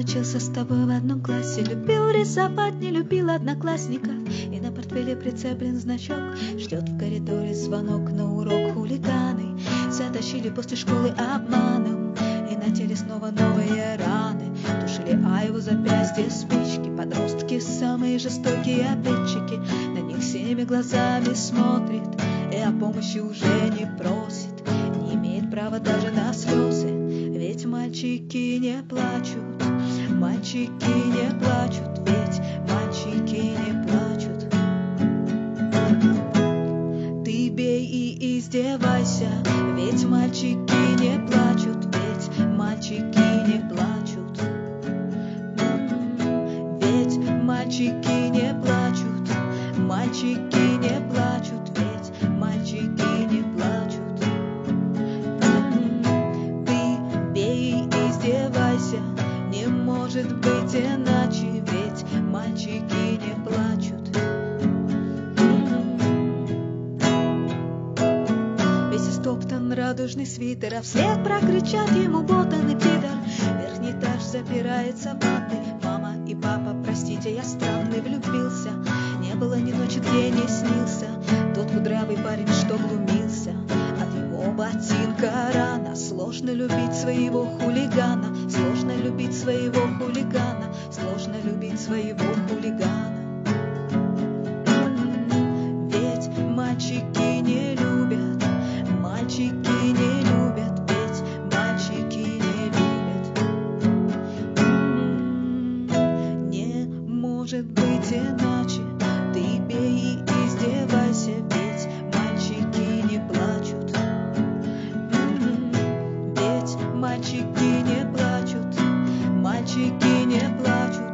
учился с тобой в одном классе, любил рисовать, не любил одноклассника. И на портфеле прицеплен значок, ждет в коридоре звонок на урок. Хулиганы затащили после школы обманом, и на теле снова новые раны. Тушили его запястья спички, подростки самые жестокие обидчики. На них всеми глазами смотрит и о помощи уже не просит, не имеет права даже на слезы. Ведь мальчики не плачут, мальчики не плачут, ведь мальчики не плачут. Ты бей и издевайся, ведь мальчики не плачут, ведь мальчики не плачут. Ведь мальчики не плачут, мальчики не плачут, ведь мальчики не плачут. Ты бей и издевайся, не может быть иначе, ведь мальчики не плачут. Весь истоптан радужный свитер, а вслед прокричат ему ботан и пидор. Верхний этаж запирается ванной. Мама и папа, простите, я странный, влюбился. Не было ни ночи, где не снился тот кудрявый парень, что глумился. От его ботинка рана. Сложно любить своего хулигана, сложно любить своего хулигана, сложно любить своего хулигана. Ведь мальчики не любят, мальчики не любят, ведь мальчики не любят. Не может быть иначе, ты бей и издевайся, ведь мальчики не плачут. Ведь мальчики не плачут, мальчики не плачут.